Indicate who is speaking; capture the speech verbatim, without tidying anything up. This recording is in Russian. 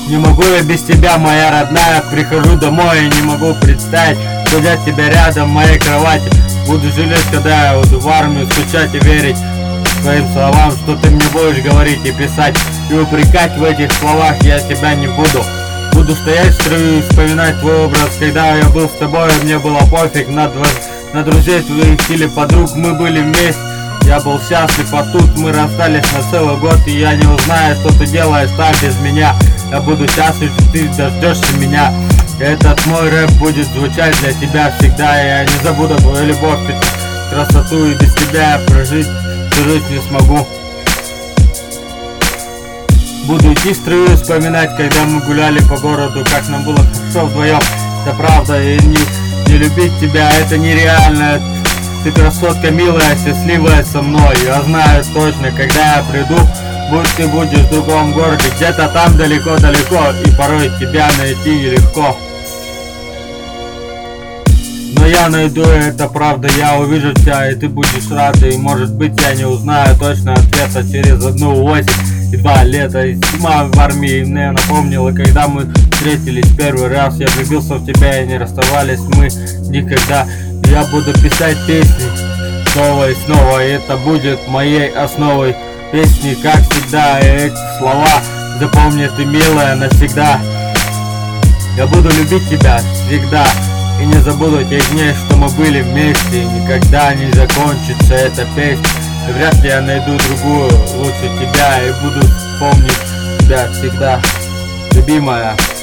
Speaker 1: Не могу я без тебя, моя родная. Прихожу домой и не могу представить, что для тебя рядом в моей кровати. Буду жалеть, когда я уйду в армию, скучать и верить своим словам, что ты мне будешь говорить и писать. И упрекать в этих словах я тебя не буду. Буду стоять в строю и вспоминать твой образ, когда я был с тобой, мне было пофиг на, дво... на друзей твоих или подруг, мы были вместе. Я был счастлив, а тут мы расстались на целый год, и я не узнаю, что ты делаешь там без меня. Я буду счастлив, что ты дождешься меня. Этот мой рэп будет звучать для тебя всегда. Я не забуду твою любовь, красоту, и без тебя я прожить, жить не смогу. Буду идти в строю, вспоминать, когда мы гуляли по городу, как нам было хорошо вдвоем. Это правда, и не, не любить тебя, это нереально. Ты красотка милая, счастливая со мной. Я знаю точно, когда я приду, будь ты будешь в другом городе, где-то там далеко-далеко, и порой тебя найти нелегко. Но я найду, это правда, я увижу тебя, и ты будешь рада. И может быть я не узнаю точно ответа через одну осень и два лета. И зима в армии мне напомнила, когда мы встретились первый раз. Я влюбился в тебя и не расставались мы никогда. Я буду писать песни снова и снова, и это будет моей основой. Песни, как всегда, и эти слова запомни ты, милая, навсегда. Я буду любить тебя всегда, и не забуду тех дней, что мы были вместе. И никогда не закончится эта песня. И вряд ли я найду другую лучше тебя, и буду помнить тебя всегда, любимая.